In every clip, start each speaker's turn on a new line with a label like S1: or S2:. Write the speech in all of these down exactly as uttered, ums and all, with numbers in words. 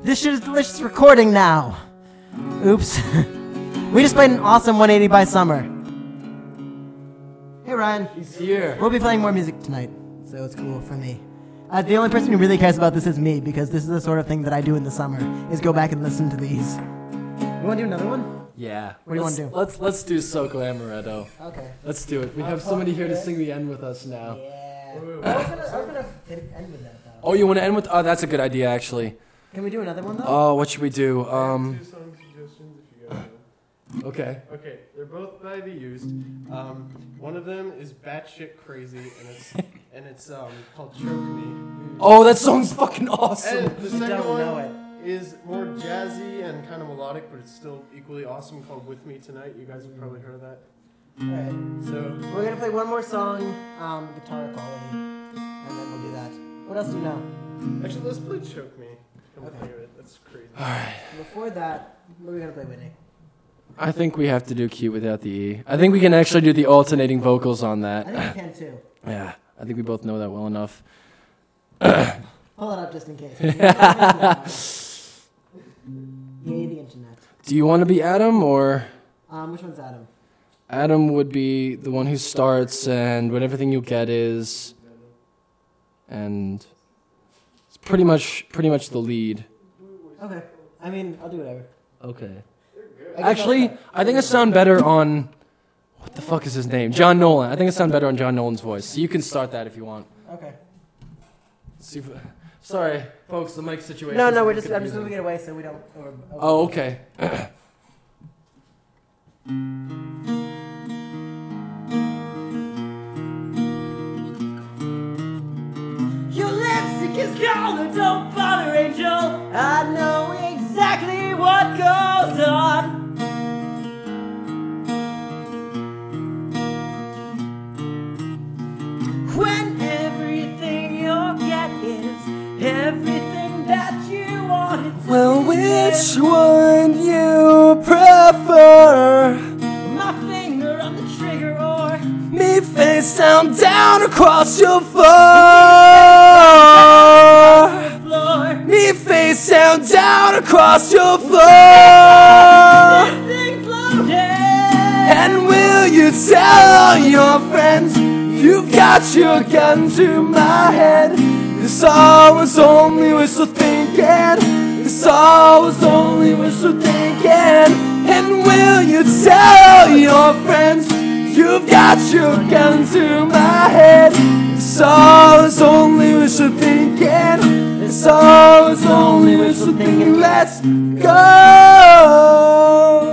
S1: This shit is delicious recording now. Oops. We just played an awesome one eighty by Summer. Hey Ryan.
S2: He's here.
S1: We'll be playing more music tonight, so it's cool for me. Uh, the only person who really cares about this is me, because this is the sort of thing that I do in the summer, is go back and listen to these. You want to do another one?
S2: Yeah.
S1: What do you want
S2: Let's-
S1: to do?
S2: Let's let's do Soko Amaretto.
S1: Okay.
S2: Let's do it. We have somebody here to sing the end with us now.
S1: Yeah. I was gonna, I was gonna end with that, though.
S2: Oh, you want to end with? Oh, that's a good idea, actually.
S1: Can we do another one, though?
S2: Oh, what should we do? Um.
S3: Two song suggestions if you guys want.
S2: Okay.
S3: Okay, they're both by The Used. Um, one of them is batshit crazy, and it's and it's um called Choke Me.
S2: Oh, that song's fucking awesome.
S3: And the second
S1: don't
S3: one
S1: know it.
S3: is more jazzy and kind of melodic, but it's still equally awesome. Called With Me Tonight. You guys have probably heard of that.
S1: Alright.
S3: So
S1: We're gonna play one more song, um, guitar quality, and then we'll do that. What else do you know?
S3: actually, let's play Choke Me. Come
S1: Okay.
S3: hear it. That's crazy.
S1: Before that, what are we gonna play, Whitney?
S2: I think we have to do Q without the E. I think we can actually do the alternating vocals on
S1: I
S2: that.
S1: think we can too.
S2: Yeah, I think we both know that well enough.
S1: Pull it up just in case. Yay, the internet.
S2: Do you want to be Adam, or
S1: Um, which one's Adam?
S2: Adam would be the one who starts, and what everything you get is, and it's pretty much pretty much the lead.
S1: Okay. I mean, I'll do whatever.
S2: Okay.
S1: I guess
S2: Actually, I think I sound better on what the fuck is his name? John Nolan. I think I sound better on John Nolan's voice. So you can start that if you want.
S1: Okay.
S2: See if, sorry, folks, the mic situation.
S1: No,
S2: is
S1: no,
S2: a
S1: we're
S2: bit
S1: just. I'm just
S2: confusing.
S1: moving it away so we don't. Over, over
S2: Oh, okay.
S1: Your lipstick is color, don't bother, Angel. I know exactly what goes on. When everything you get is everything that you wanted to
S2: Well,
S1: be.
S2: which one you prefer?
S1: My finger on the trigger or
S2: Me face down, down across your floor.
S1: the floor.
S2: Me face down, down across your floor.
S1: This thing's loaded.
S2: And will you tell all your friends you've got your gun to my head? This all was only wishful thinking. This all was only wishful thinking. And will you tell all your friends you've got your gun to my head? This all was only wishful thinking. This all was only wishful thinking. Let's go.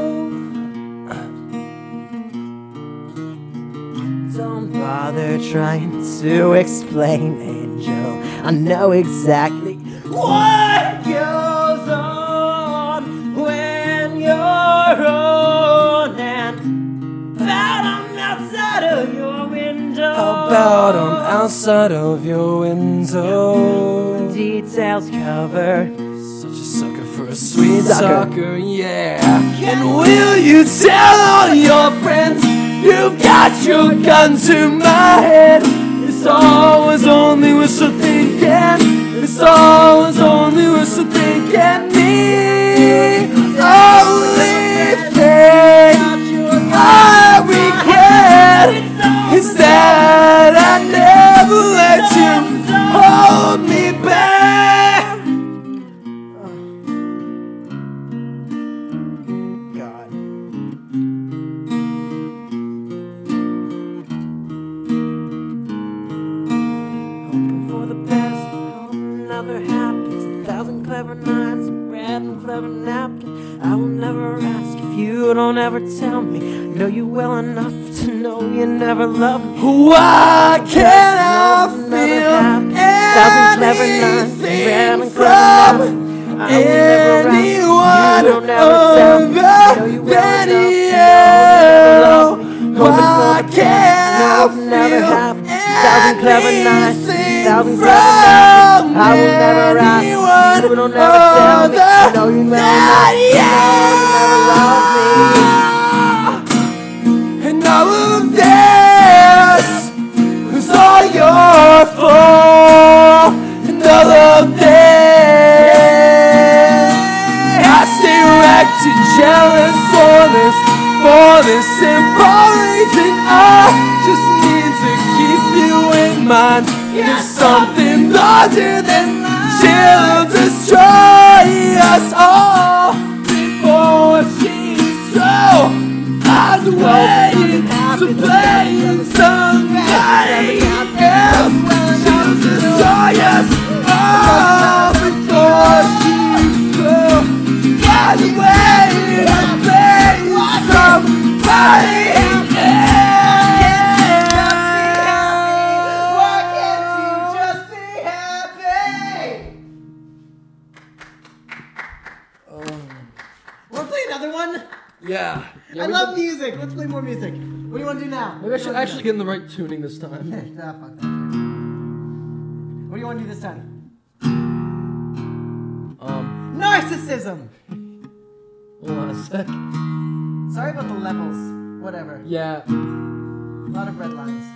S1: Don't bother trying to explain, Angel. I know exactly what goes on when you're on and about I'm outside of your window.
S2: How about I'm outside of your window?
S1: Details covered.
S2: Such a sucker for a sweet
S1: Sucker.
S2: sucker, yeah. And will you tell all your friends you've got your gun to my head? This all was only wishful thinking. This all was only wishful thinking. Me, only thing I regret is that I never let you hold me back.
S1: God. Hoping for the best, hoping never happens. A thousand clever nights, bread and clever napkins. I will never ask if you don't ever tell me. I know you well enough to know you never loved me.
S2: Why can't I
S1: Never
S2: feel
S1: happened. Thousand clever nights, bread
S2: anything
S1: and clever napkins.
S2: from
S1: I will never ask if
S2: anyone
S1: you don't ever tell me. I know you
S2: other
S1: well
S2: than
S1: enough to
S2: you?
S1: know you never loved me.
S2: Why can't I
S1: No, never happened.
S2: feel
S1: Thousand clever nights,
S2: anything
S1: thousand
S2: from
S1: clever napkins. I will never ask
S2: anyone
S1: you don't ever tell me. I know you well enough
S2: other
S1: to know you never loved me.
S2: And all of this was all your fault. And all of this the simple reason I just need to keep you in mind. There's something larger than she'll destroy us all before she's through. I'd wait to blame somebody else. She'll destroy us all before she's through. I'd wait to blame somebody else.
S1: Why can't you just be happy? Wanna play another one?
S2: Yeah. yeah
S1: I
S2: we
S1: love
S2: could-
S1: music. Let's play more music. What do you want to do now?
S2: Maybe I should actually get in the right tuning this time.
S1: Ah, fuck that. What do you want to do this time?
S2: Um,
S1: Narcissism!
S2: hold on a sec.
S1: Sorry about the levels. Whatever.
S2: Yeah.
S1: A lot of red lines.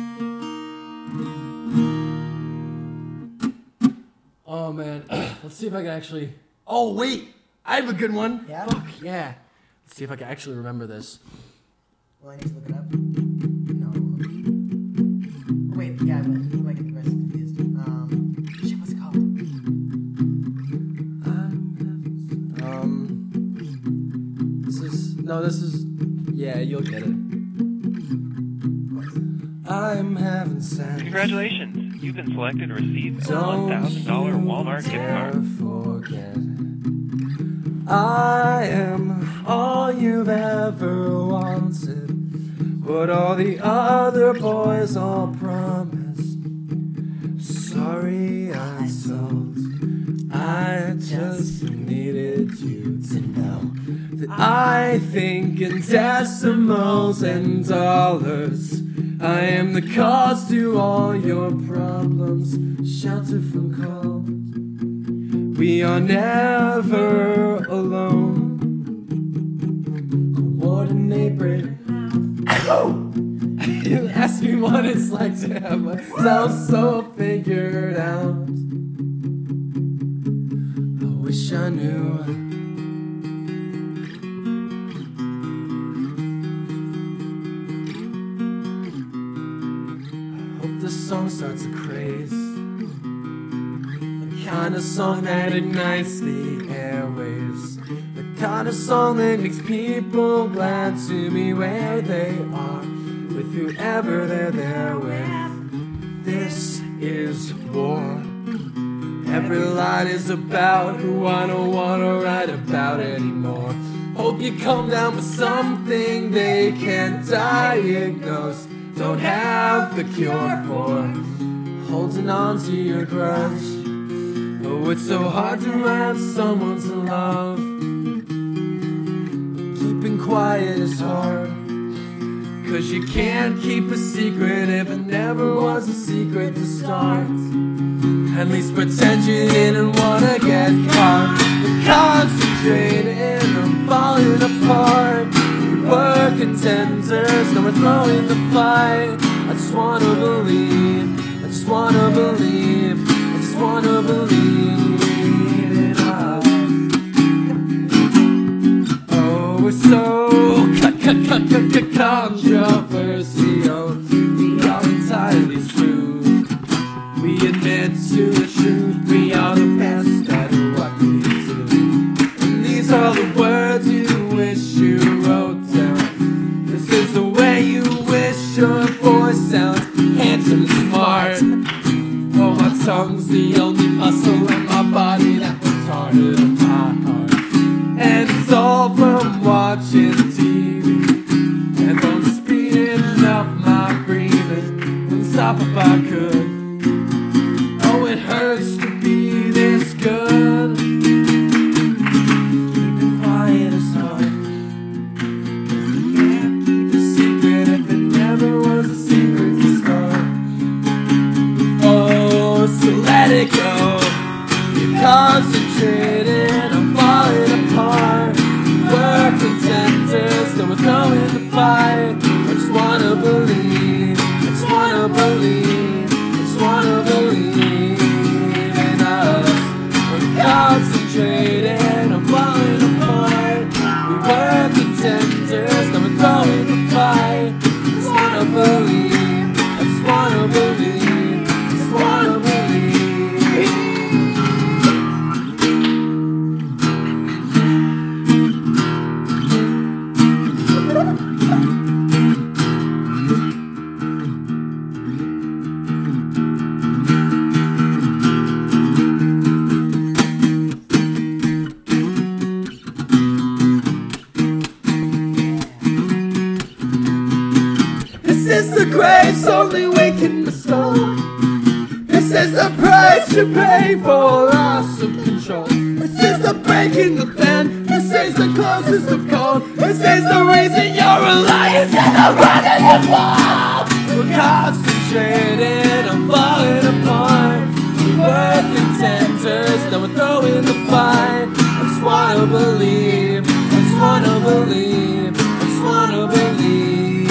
S2: Oh man. Let's see if I can actually. Oh wait, I have a good one.
S1: Yeah?
S2: Fuck yeah. Let's see if I can actually remember this.
S1: Well, I need to look it up. No. Wait, yeah, I will. You might get the rest confused. Um, shit, what's it called?
S2: Um. This is no. This is. Yeah, you'll get it. I'm having sex.
S4: Congratulations, you've been selected to receive a
S2: Don't
S4: one thousand dollars
S2: you
S4: Walmart gift
S2: dare
S4: card.
S2: forget. I am all you've ever wanted, what all the other boys all promised. Sorry I told, I just needed you to know that I think in decimals and dollars. I am the cause to all your problems, shelter from cold. We are never alone. Coordinate brain. You ask me what it's like to have myself so figured out. I wish I knew. This song starts a craze, the kind of song that ignites the airwaves, the kind of song that makes people glad to be where they are, with whoever they're there with. This is war. Every line is about who I don't wanna write about anymore. Hope you come down with something they can't diagnose, don't have the cure for, holding on to your grudge. Oh, it's so hard to have someone to love. Keeping quiet is hard, cause you can't keep a secret if it never was a secret to start. At least pretend you didn't wanna get caught. We're concentrating on falling apart. We're contenders, now we're throwing the fight. I just wanna believe, I just wanna believe, I just wanna believe in us. Oh, we're so controversial. We are entirely true. We admit to the truth. We are the best at what we do. And these are the words you wish you wrote down. This is the way you wish your voice sounds. Handsome and smart. Oh, my tongue's the only muscle in my body that works harder than my heart. And it's all from watching T V and from speeding up my breathing. Wouldn't stop if I could. Oh, it hurts to be this good. Keeping quiet is hard. You can't keep a secret if it never was a secret to start. Oh, so let it go. You're concentrated on falling apart. We're contenders, so we're throwing the fight. I just wanna believe, I just wanna believe, I just wanna believe in us. We're concentrated on falling apart. We were contenders, now we're throwing only weak in the soul. This is the price you pay for loss of control. This is the break in the bend. This is the closest of cold. This is the reason you're alive. This is the reason you fall. We're concentrated on falling apart. We were contenders, now we're throwing the fight. I just wanna believe, I just wanna believe, I just wanna believe.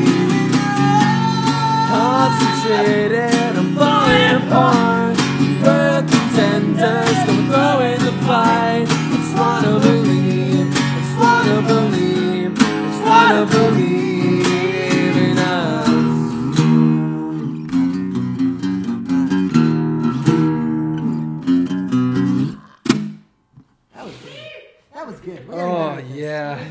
S2: Concentrated on falling apart. We were contenders, now we're throwing the fight. I just wanna believe, I just wanna believe, I just wanna believe in us.
S1: That was good. We're
S2: Oh,
S1: getting better at this.
S2: yeah.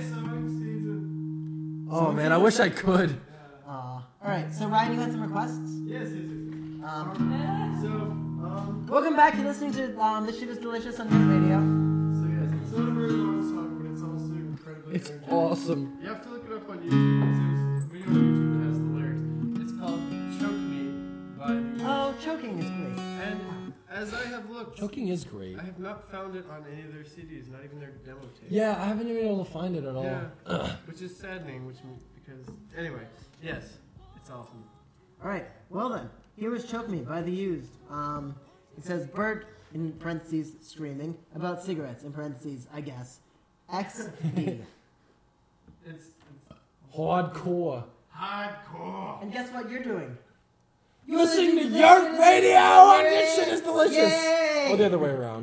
S2: Oh, man, I wish I could.
S1: Uh, all right, so Ryan, you had some requests.
S3: Yes, yes, yes.
S1: Um,
S3: So, um,
S1: welcome back. You're listening to um, This Shit Is Delicious on Hit Radio.
S3: so yes, it's not a very long song, but it's also incredibly
S2: It's
S3: energetic.
S2: awesome.
S3: You have to look it up on YouTube. There's a video on YouTube that has the lyrics. It's called Choke Me by the
S1: Oh, choking is great.
S3: And as I have looked,
S2: Choking is great.
S3: I have not found it on any of their C Ds, not even their demo tape.
S2: Yeah, I haven't even been able to find it at all.
S3: Yeah, which is saddening, which m- because anyway, yes, it's awesome.
S1: All right, well then, here is Choke Me by The Used. Um, it says Bert, in parentheses, screaming, about cigarettes, in parentheses, I guess. X D.
S3: It's, it's
S2: Hardcore.
S3: hardcore.
S1: And guess what you're doing?
S2: You're listening to Yerk Radio on This Shit Is Delicious.
S1: Yay!
S2: Or the other way around.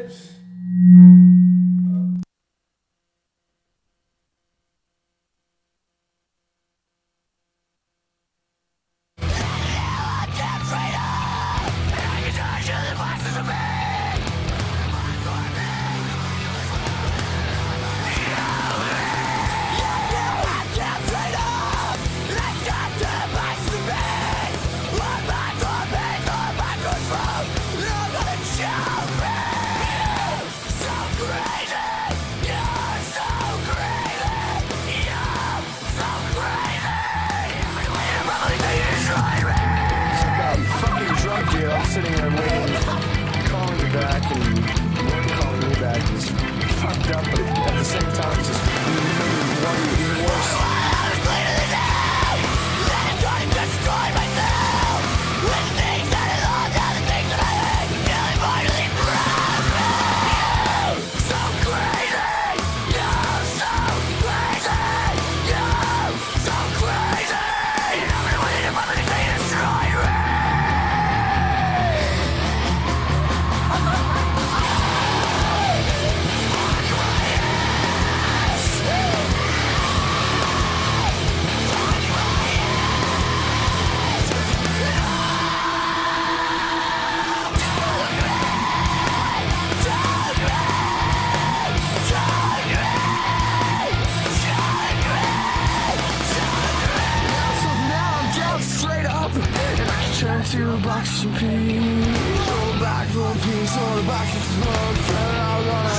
S5: I'm sitting there waiting, calling you back, and you're calling me back. It's fucked up, but at the same time, it's just one even worse. Two boxes of peas, roll back, roll peas, roll the boxes of smoke, turn out gonna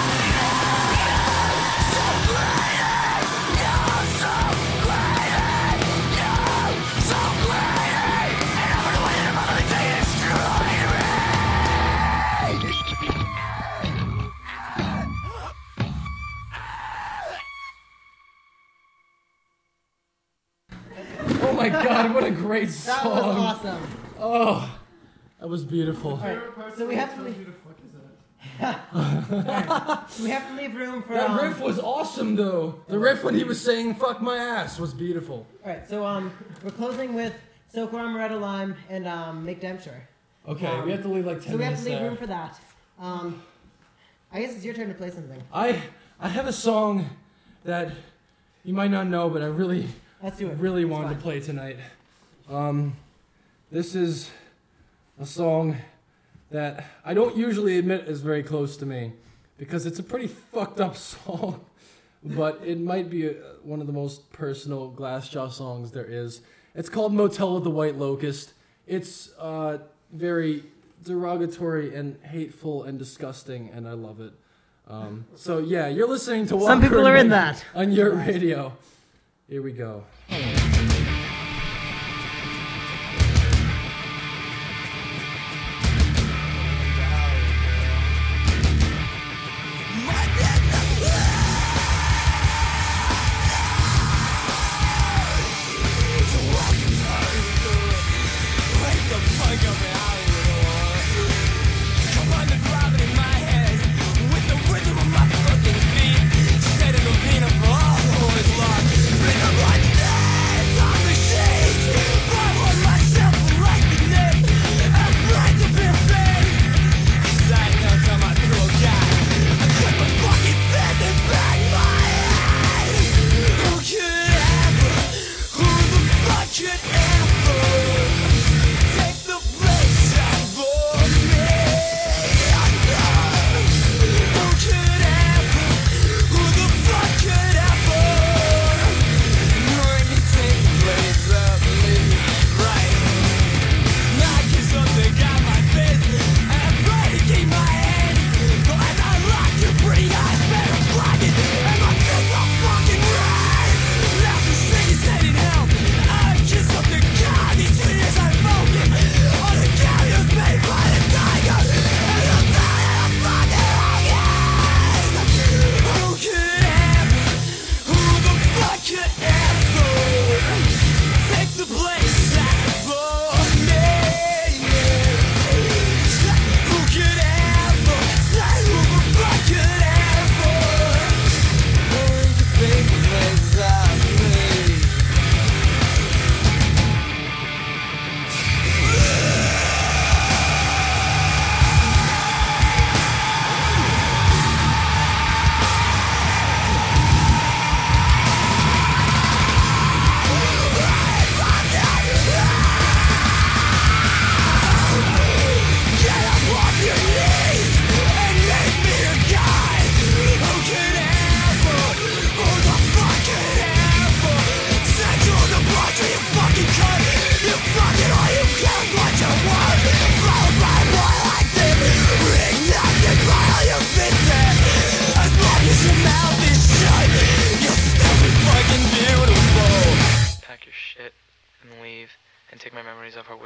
S5: so great, you're so great, you're so great, and I'm gonna wait another day to destroy
S2: Oh my god, what a great song.
S1: That was awesome.
S2: Oh, that was beautiful.
S1: All right, so we have to leave.
S3: Who the fuck is that?
S1: So we have to leave room for.
S2: That
S1: um,
S2: riff was awesome, though. The riff when he was saying "fuck my ass" was beautiful.
S1: All right, so um, we're closing with Silkworm, Amaretto Lime, and um, Make Dempster.
S2: Okay,
S1: Um,
S2: we have to leave like ten
S1: So we have
S2: minutes
S1: to leave
S2: there.
S1: room for that. Um, I guess it's your turn to play something.
S2: I I have a song that you might not know, but I really
S1: Let's do it.
S2: really
S1: It's
S2: wanted
S1: fine.
S2: to play tonight. Um, this is a song that I don't usually admit is very close to me because it's a pretty fucked up song, but it might be a, one of the most personal Glassjaw songs there is. It's called Motel of the White Locust. It's uh, very derogatory and hateful and disgusting, and I love it. Um, so yeah, you're listening to Walker
S1: Some people are in that.
S2: on your radio. Here we go.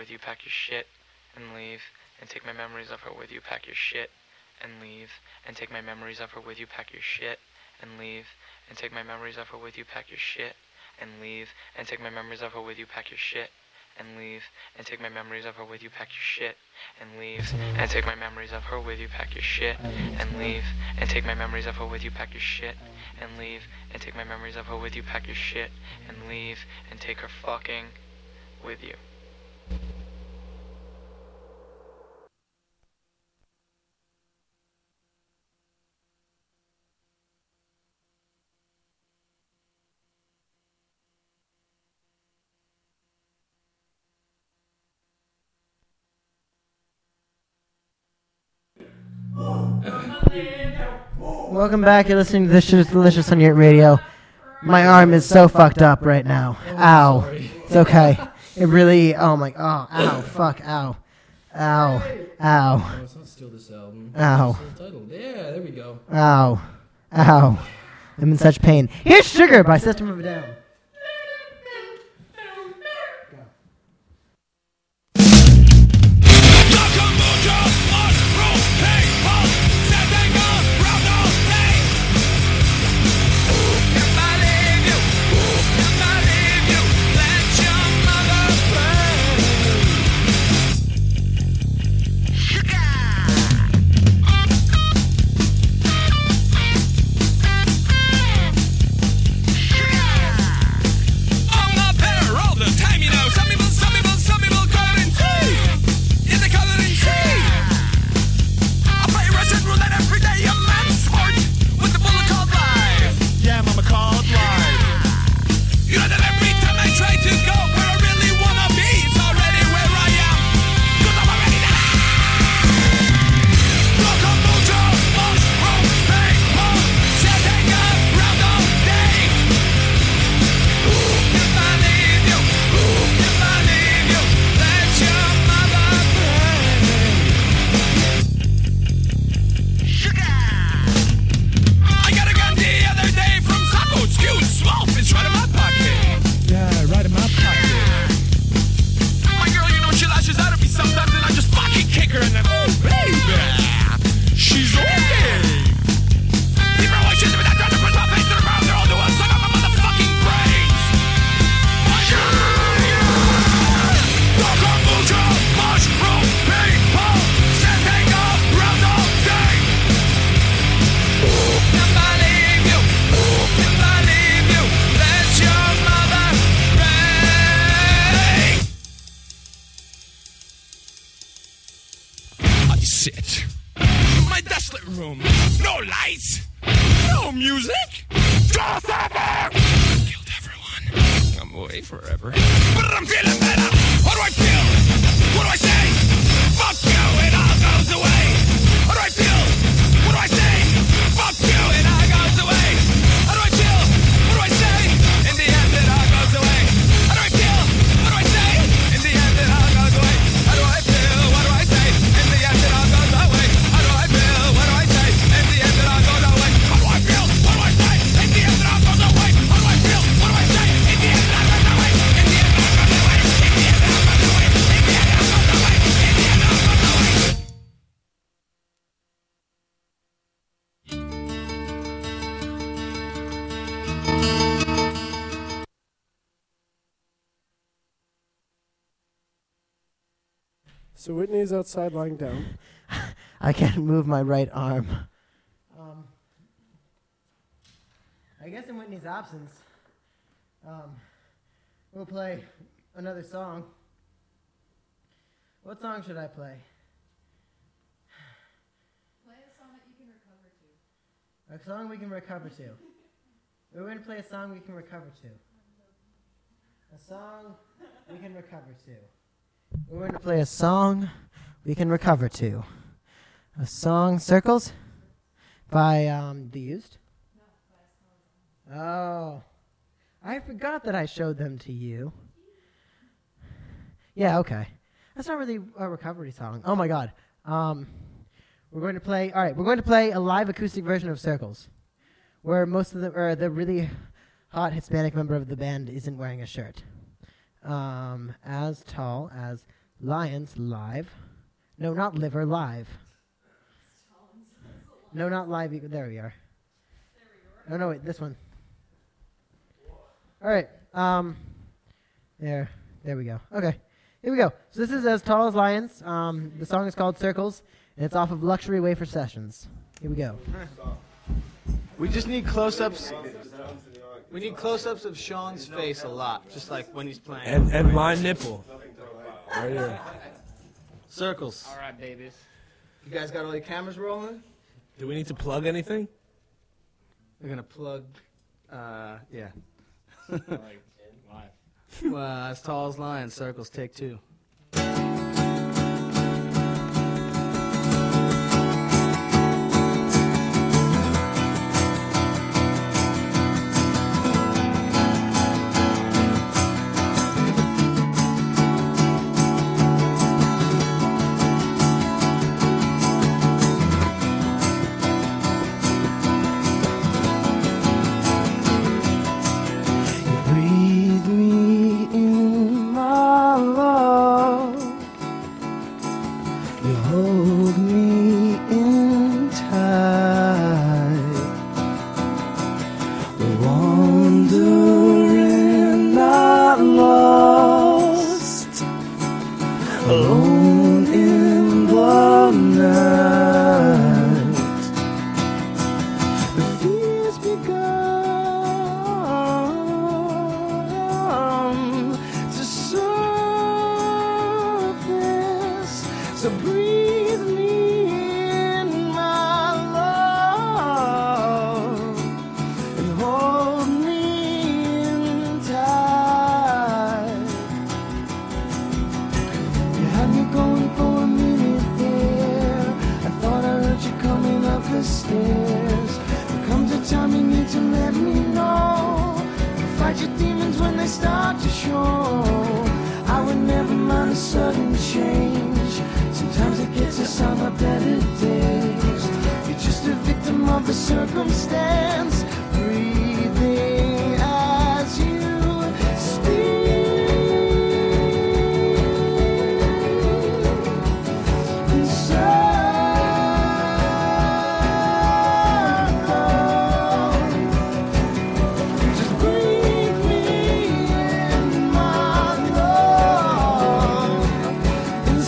S6: with you, pack your shit and leave, and take my memories of her with you, pack your shit and leave, and take my memories of her with you, pack your shit and leave, and take my memories of her with you, pack your shit and leave, and take my memories of her with you, pack your shit and leave, and take my memories of her with you, pack your shit and leave, and take my memories of her with you, pack your shit and leave, and take my memories of her with you, pack your shit and leave, and take my memories of her with you, pack your shit and leave, and take her fucking with you.
S1: Welcome back. You're listening to This Shit Is Delicious on your radio. My arm is so fucked up right now. Ow. It's okay. It really, oh my, oh, ow, fuck, ow. Ow. Ow.
S2: No, it's not Steal This Album.
S1: Ow.
S2: It's the title. Yeah, there we go.
S1: Ow. Ow. I'm in such pain. Here's Sugar by System of a Down.
S7: Sit. My desolate room. No lights. No music. Just ever. Killed everyone. I'm away forever. But I'm feeling better. How do I feel? What do I say? Fuck you, it all goes away. How do I feel? What do I say? Fuck you, it all goes away. How do I feel? What do I say? In the end, it all goes away. How do I feel? What do I say? In the end, it all goes away. How do I feel? What do I say? In the end, it all goes away. How do I feel? What do I say? In the end, it all goes away. How do I feel? What do I say? In the end, it all goes away. How do I feel? What do I say? In the end, it all goes away. In the end, it all goes away. In the end, it all goes away. In the end, it all goes away. In the end, it all goes away.
S3: So Whitney's outside lying down.
S1: I can't move my right arm. Um, I guess in Whitney's absence, um, we'll play another song. What song should I play?
S8: Play a song that you can recover to.
S1: A song we can recover to. We're going to play a song we can recover to. A song we can recover to. We're going to play a song we can recover to. A song, Circles, by um, The Used. Oh, I forgot that I showed them to you. Yeah, okay. That's not really a recovery song. Oh my God. Um, we're going to play. All right, we're going to play a live acoustic version of Circles, where most of the or the really hot Hispanic member of the band isn't wearing a shirt. Um, as tall as Lions live. No, not liver, live. No, not live. e- There we are. Oh, no, wait, this one. All right. Um, there. There we go. Okay. Here we go. So this is As Tall as Lions. Um, the song is called Circles, and it's off of Luxury Wafer Sessions. Here we go.
S9: We just need close-ups. We need close-ups of Sean's face a lot, just like when he's playing.
S2: And and my nipple. Right here.
S9: Circles.
S6: All right, babies.
S9: You guys got all your cameras rolling?
S2: Do we need to plug anything?
S9: We're gonna plug. Uh, yeah.
S6: Like, live.
S9: Well, As Tall as Lions, Circles, take two.
S5: Breathe me in, my love. You hold me in tight. Wandering, not lost, alone in the night. The fears begun to surface. So breathe me in, my love, and hold me in tight. You had me going for a minute there. I thought I heard you coming up the stairs. There comes a time you need to let me know. Fight your demons when they start to show. I would never mind a sudden change. Sometimes it gets us on our better days. You're just a victim of the circumstance, breathing as you speak. And circles, just breathe me in, my love. And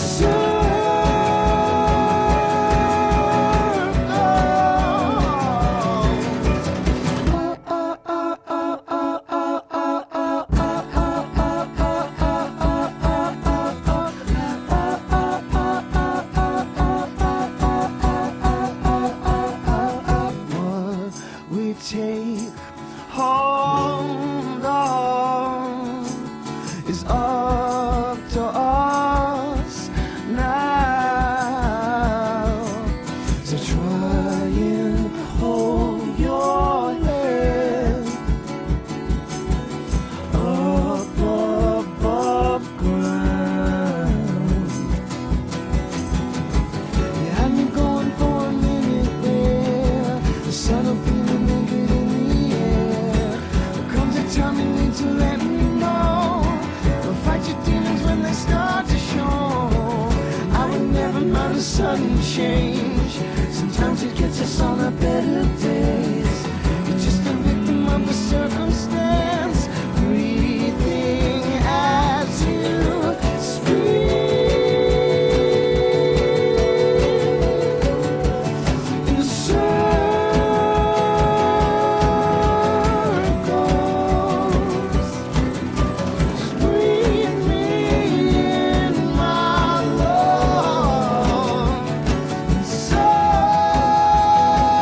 S5: what we take hold of is up to us now. So try and hold your head up above ground. You had me going for a minute there. The subtle feeling naked in the air. There comes a time you need to let me know. Don't fight your demons when they start to show. I would never mind a sudden change. Sometimes it gets us on our better days. You're just a victim of the circumstance, breathing as you speak. In circles, just breathe me in, my love. In circles.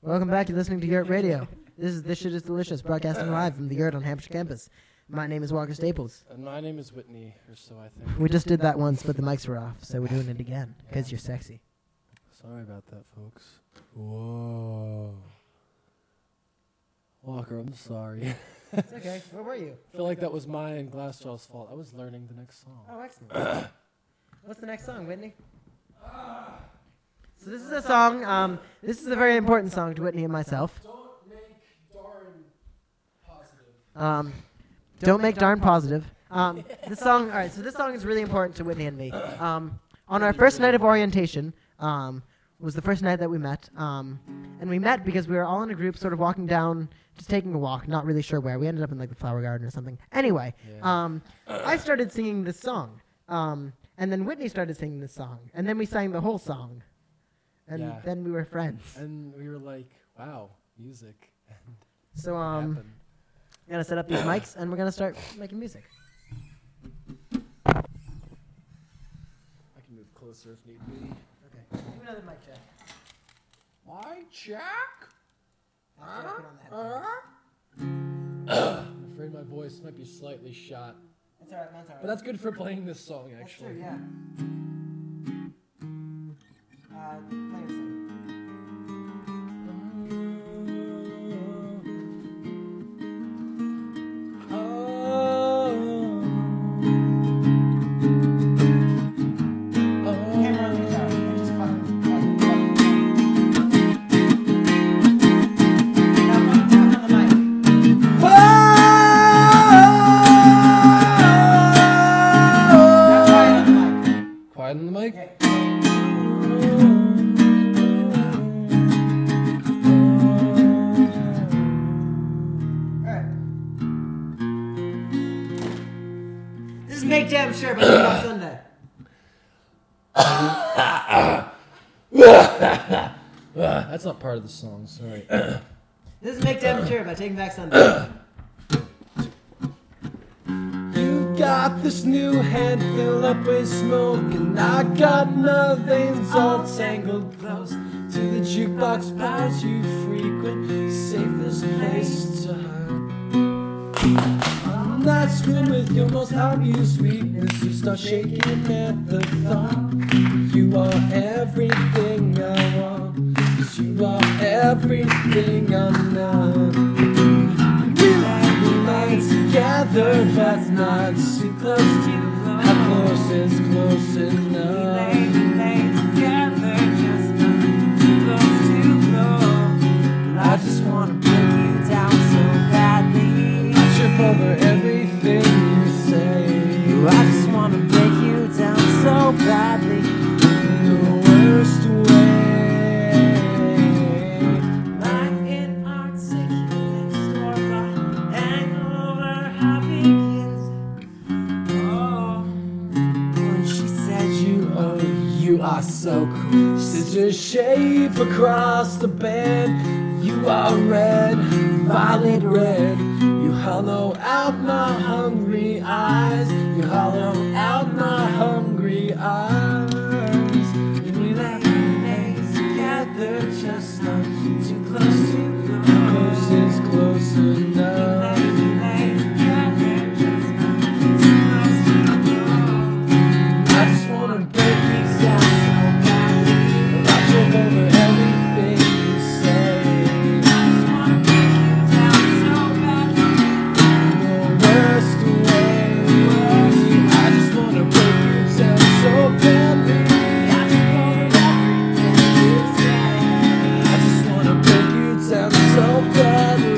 S1: Welcome back. You're listening to Yurt Radio. This is This Shit Is Delicious, broadcasting live from the Yurt on Hampshire campus. My name is Walker Staples.
S3: And my name is Whitney, or so I think.
S1: We just did that once, but the mics were off, so we're doing it again, because you're sexy.
S2: Sorry about that, folks. Whoa. Walker, I'm sorry.
S1: It's okay. Where were you?
S2: I feel like that was my and Glassjaw's fault. I was learning the next song.
S1: Oh, excellent. What's the next song, Whitney? So this is a song, um, this is a very important song to Whitney and myself.
S2: Don't make darn positive.
S1: Um, don't make darn positive. Um, this song, all right, so this song is really important to Whitney and me. Um, on our first night of orientation, um, was the first night that we met. Um, and we met because we were all in a group sort of walking down, just taking a walk, not really sure where. We ended up in like the flower garden or something. Anyway,
S2: Yeah.
S1: um, I started singing this song. Um, and then Whitney started singing this song. And then we sang the whole song. And
S2: Yeah.
S1: then we were friends.
S2: And we were like, wow, music.
S1: So um,
S2: happened.
S1: we're going to set up these mics and we're going to start making music.
S2: I can move closer if need be.
S1: Okay. Do another mic check.
S2: Mic check?
S1: After I put on the headphones.
S2: I'm afraid my voice might be slightly shot.
S1: That's all right, that's all right.
S2: But that's good for playing this song,
S1: That's
S2: actually.
S1: true, yeah. Uh, play a song. Hammer on the guitar. It's fun. Now, now on the mic. Now quiet on the mic.
S2: Quiet on the mic?
S1: Okay. Alright. This is Make Damn Sure by Next Sunday.
S2: Ah, that's not part of the song, sorry.
S1: This is Make Damn Sure by Taking Back Sunday.
S2: You got this new head filled up with smoke, and I got my veins all tangled close to the jukebox bars you frequent, safest place to hide. On that swim with your most obvious weakness, you start shaking at the thought. You are everything I want, 'cause you are everything I'm not. We lie together, but not too close to you. How close is close enough? I just wanna break you down so badly. I trip over everything you say.
S1: I just wanna break you down so badly.
S2: In the worst way.
S1: Like an articulate story about hangover happy kids. Oh, when she said you,
S2: Oh, you are so cool. Scissor shape across the bed. You are red, violet red. You hollow out my hungry eyes. You hollow out my hungry eyes. We lay together, just not too close to close is close enough. I just wanna break you down so badly. I trip over everything you say. In the worst way. I just wanna break you down so badly. I just wanna break you down so badly.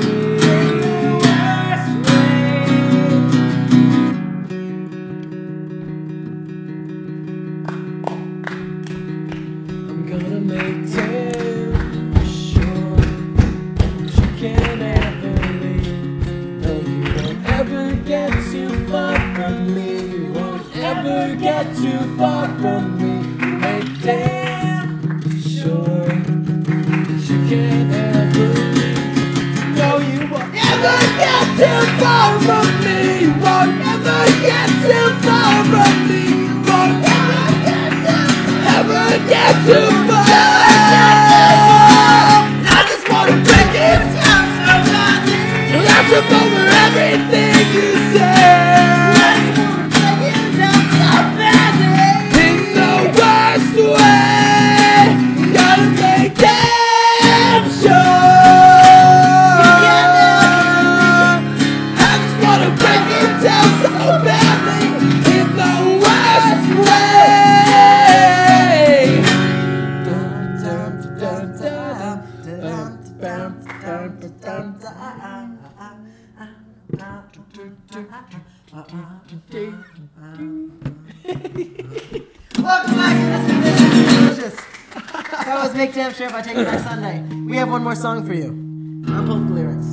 S2: I'm gonna make damn sure that you can't ever leave. No, you won't ever get too far from me. You won't ever get too far from me. Make damn sure that you can't ever leave. No, you won't ever get too far from me. You won't ever get too far from me. You won't ever get too, ever get too far. I just want trip over everything you said. In the worst way, gotta make damn sure. I just wanna break it down so badly. In the worst
S1: Welcome back to Listen to This is Delicious. That was Make Damn Sure by Taking Back Sunday. We have one more song for you. I'll pull up the lyrics.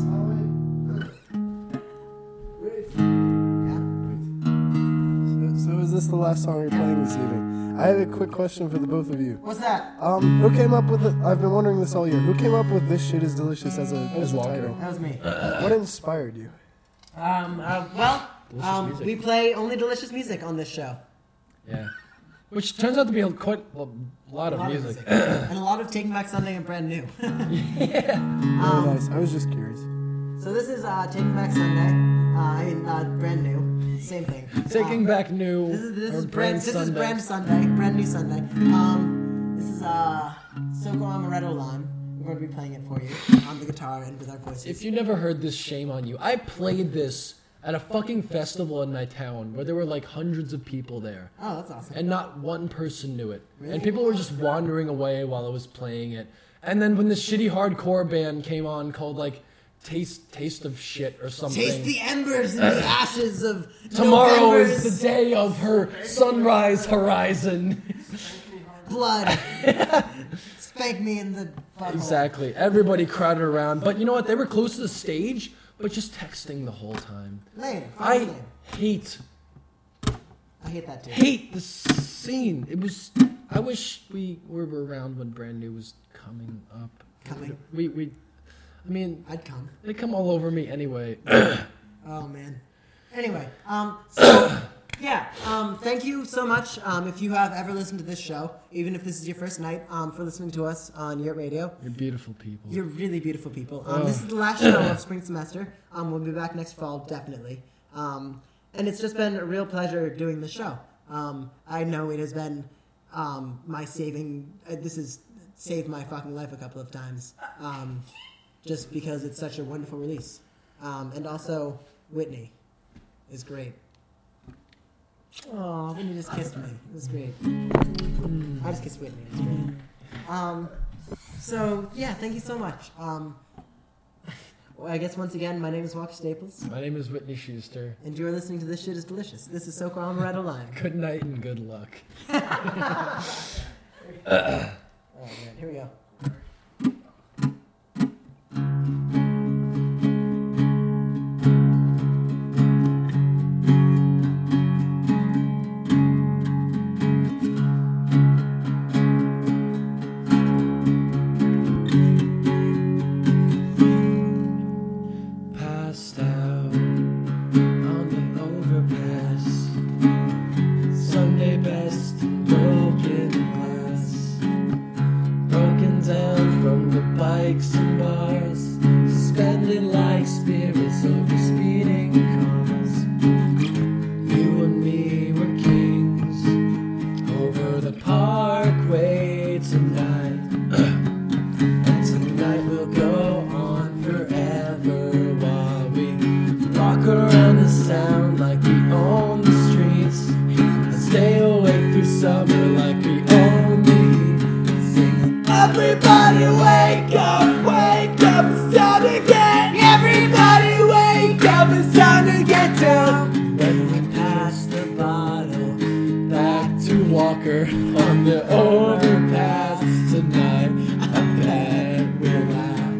S3: So, so is this the last song you're playing this evening? I have a quick question for the both of you.
S1: What's that?
S3: Um, who came up with it? I've been wondering this all year. Who came up with "This Shit Is Delicious" as a as a title?
S1: That was me.
S3: What inspired you?
S1: Um, uh, well, um, we play only delicious music on this show.
S2: Yeah. Which turns out to be a, quite a lot of
S1: A lot of
S2: music.
S1: and a lot of Taking Back Sunday and brand new.
S2: Yeah.
S3: Very nice. I was just curious.
S1: So this is uh, Taking Back Sunday. Uh, I mean, uh, brand new. Same thing.
S2: Taking
S1: Um,
S2: Back New.
S1: This is this
S2: or
S1: is brand this
S2: Sunday.
S1: is brand Sunday, brand new Sunday. Um, this is uh Soko Amaretto Lime. We're going to be playing it for you on the guitar and with our voices.
S2: If you never heard this, shame on you. I played this at a fucking festival in my town where there were like hundreds of people there.
S1: Oh, that's awesome.
S2: And not one person knew it.
S1: Really?
S2: And people were just wandering away while I was playing it. And then when this shitty hardcore band came on called like Taste Taste of Shit or something.
S1: Taste the embers and the ashes of
S2: Tomorrow
S1: November's
S2: is the day of her sunrise horizon.
S1: blood. Spank me in the butthole.
S2: Exactly. Everybody crowded around. But you know what? They were close to the stage, but just texting the whole time.
S1: Lame.
S2: I
S1: Lame.
S2: hate,
S1: I hate that too.
S2: hate this scene. It was, I wish we were around when Brand New was coming up.
S1: Coming.
S2: We, we, I mean,
S1: I'd come.
S2: they come all over me anyway.
S1: Oh man. Anyway, um, so yeah, um, thank you so much. Um, if you have ever listened to this show, even if this is your first night, um, for listening to us on Yurt Radio.
S2: You're beautiful people.
S1: You're really beautiful people. Um,
S2: Oh.
S1: This is the last show of spring semester. Um, we'll be back next fall, definitely. Um, and it's just been a real pleasure doing the show. Um, I know it has been um, my saving. Uh, this has saved my fucking life a couple of times, um, just because it's such a wonderful release. Um, and also, Whitney is great. Oh, Whitney just kissed me. It was great. I just kissed Whitney. It was great. Um, so, yeah, thank you so much. Um, well, I guess once again, my name is Walker Staples.
S2: My name is Whitney Schuster.
S1: And you're listening to This Shit Is Delicious. This is Soko Amaretto Lime.
S2: Good night and good luck.
S1: Oh, man, here we go.
S2: Passed out on the overpass. Sunday best, broken glass. Broken down from the bikes and bars. Suspended like spirits over speeding cars. You and me were kings over the parkway tonight. And tonight will go on forever while we walk around the sound like we own the streets and stay awake through summer like we own the heat. Sing, everybody wake up, wake up, it's time to get. Everybody wake up, it's time to get down. When we pass the bottle back to Walker on the overpass tonight, I bet we'll laugh.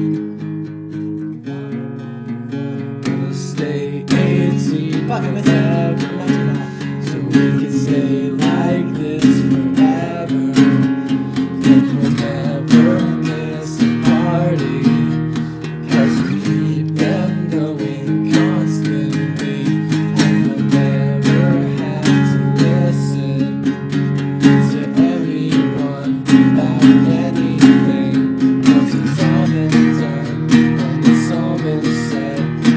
S2: We'll stay eighteen
S1: Fuck, I missed it.
S2: forever, so we can stay like this forever. And we'll never miss a party, 'cause we keep them going constantly. And we'll never have to listen to anyone about anything, 'cause it's all been done and it's all been said.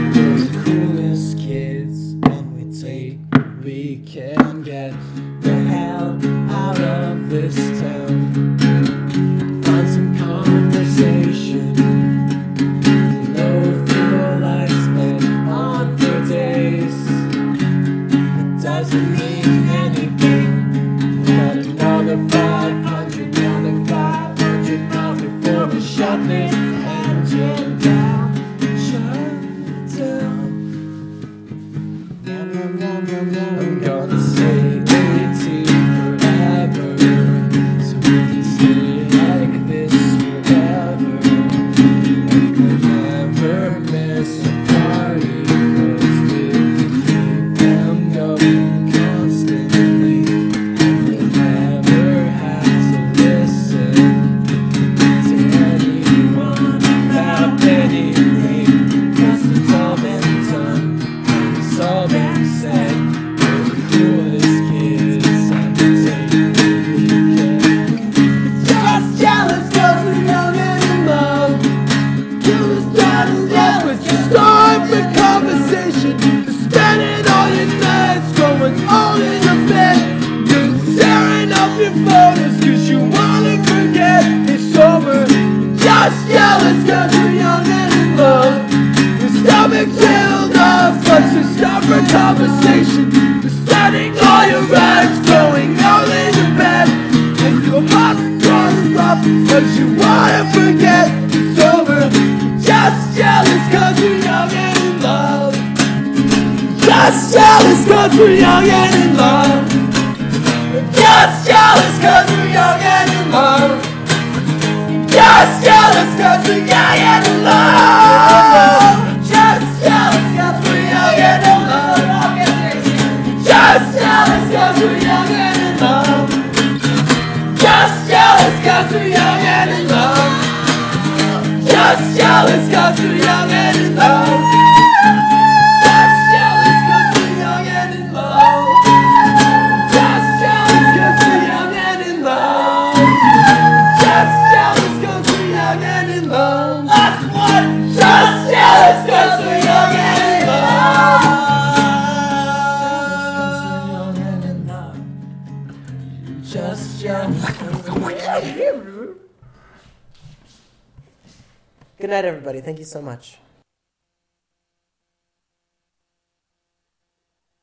S2: conversation, spending all your rights, throwing all in your bed, and your heart runs up, cause you wanna forget it's over. Just jealous cause you're young and in love. Just jealous cause we're young and in love. Just jealous cause we're young and in love. Just jealous cause we're young and in love. Just jealous cause we're young and in love. Just jealous cause we're young and in love. Just jealous cause we're young and in love. Just jealous cause we're young and in love. Just jealous cause we're young and in love. Just jealous cause we're young and in love. Just jealous cause we're young and in love. That's what. Just jealous cause we're young and in love. Just jealous cause we're young and in love.
S1: Good night, everybody. Thank you so much.